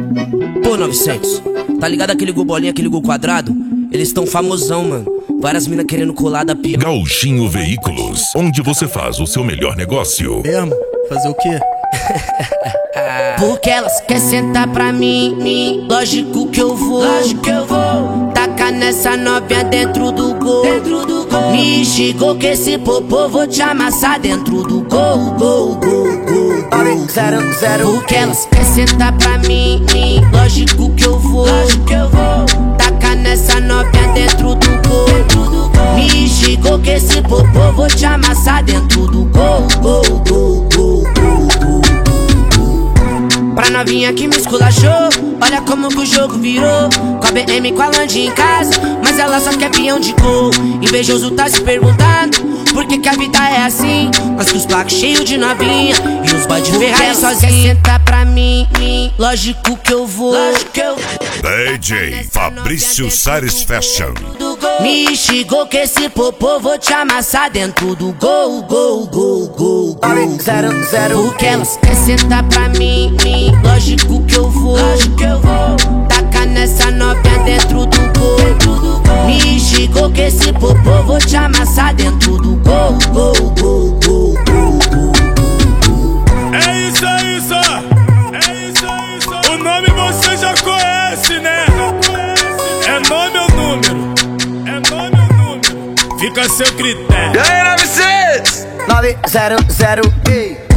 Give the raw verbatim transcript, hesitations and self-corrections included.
Pô, novecentos, tá ligado aquele gol bolinha, aquele gol quadrado? Eles tão famosão, mano. Várias minas querendo colar da pica. Gauchinho Veículos, onde você faz o seu melhor negócio. Mesmo? Fazer o quê? Porque elas querem sentar pra mim, mim. Lógico que eu vou, lógico que eu vou. Tacar nessa novinha dentro do gol, dentro do gol. Me chegou que esse popô vou te amassar dentro do gol, gol, gol, gol, gol. Zero, zero. Porque elas querem sentar pra mim, mim. Lógico que eu vou, lógico que eu vou. Tacar nessa novinha dentro do gol, dentro do gol. Me chegou que esse popô vou te amassar dentro do gol, gol, gol, gol, gol, gol. Pra novinha que me esculachou, olha como que o jogo virou. Com a B M, com a Land em casa, mas ela só quer peão de gol. Invejoso tá se perguntando por que que a vida é assim. Mas que os placos cheios de novinha e os boy de Ferrari sozinha. Senta pra mim, mim, lógico que eu vou, lógico que eu D J Fabrício Sares Fashion. Me chegou que esse popô vou te amassar dentro do gol, gol, gol, gol, gol. Zero, zero. Porque elas querem sentar pra mim, mim. Lógico que eu vou, lógico que eu vou. Tacar nessa novinha dentro do gol, dentro do gol. Me chegou que esse popô vou te amassar dentro do gol, gol, gol, gol, gol, gol. É isso, é isso, é isso, é isso. O nome você já conhece, né? É nome ou número? É nome ou número? Fica a seu critério. E aí, novecentos? nove zero zero, ei.